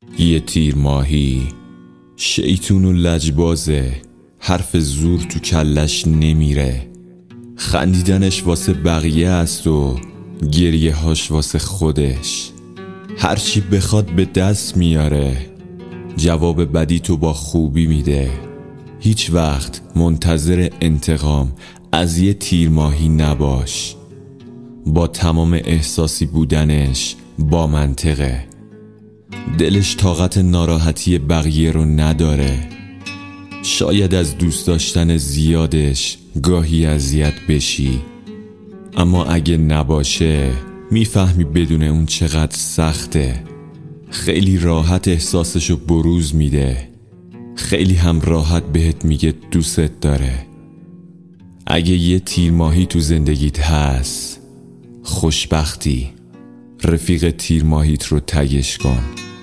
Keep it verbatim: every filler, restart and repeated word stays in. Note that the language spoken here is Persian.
یه تیر ماهی شیطون و لجبازه، حرف زور تو کلش نمیره. خندیدنش واسه بقیه است و گریه هاش واسه خودش. هرچی بخواد به دست میاره، جواب بدی تو با خوبی میده. هیچ وقت منتظر انتقام از یه تیر ماهی نباش. با تمام احساسی بودنش با منطقه. دلش طاقت ناراحتی بقیه رو نداره. شاید از دوست داشتن زیادش گاهی اذیت بشی، اما اگه نباشه میفهمی بدون اون چقدر سخته. خیلی راحت احساسشو بروز میده، خیلی هم راحت بهت میگه دوست داره. اگه یه تیر ماهی تو زندگیت هست، خوشبختی. رفیق تیر ماهیت رو تگش کن.